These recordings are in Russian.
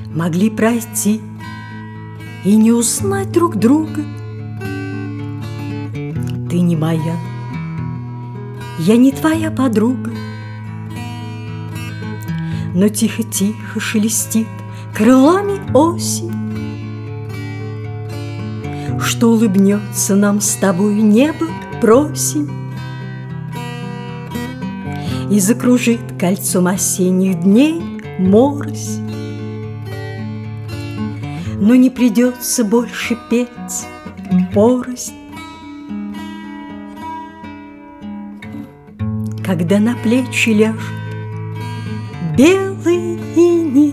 Могли пройти и не узнать друг друга. Ты не моя, я не твоя подруга. Но тихо-тихо шелестит крылами осень, что улыбнется нам с тобой небо просень и закружит кольцом осенних дней морось. Но не придется больше петь порознь, когда на плечи ляжет белый иней,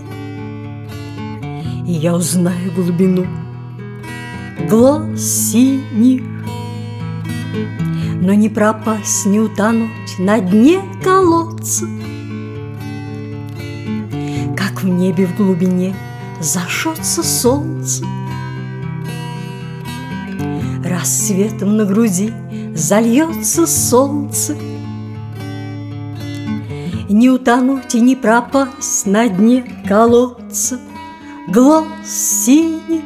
и я узнаю глубину глаз синих. Но не пропасть, не утонуть на дне колодца, как в небе в глубине зажжется солнце. Рассветом на груди зальется солнце. Не утонуть и не пропасть на дне колодца глаз синих.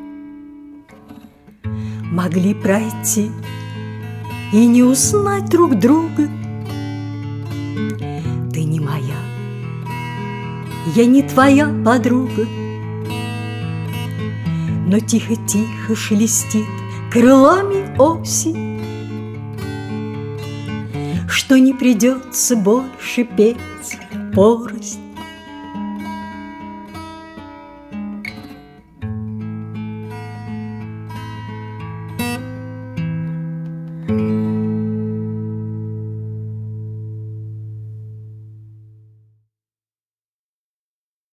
Могли пройти и не узнать друг друга. Ты не моя, я не твоя подруга. Но тихо-тихо шелестит крылами осень, что не придется больше петь порознь,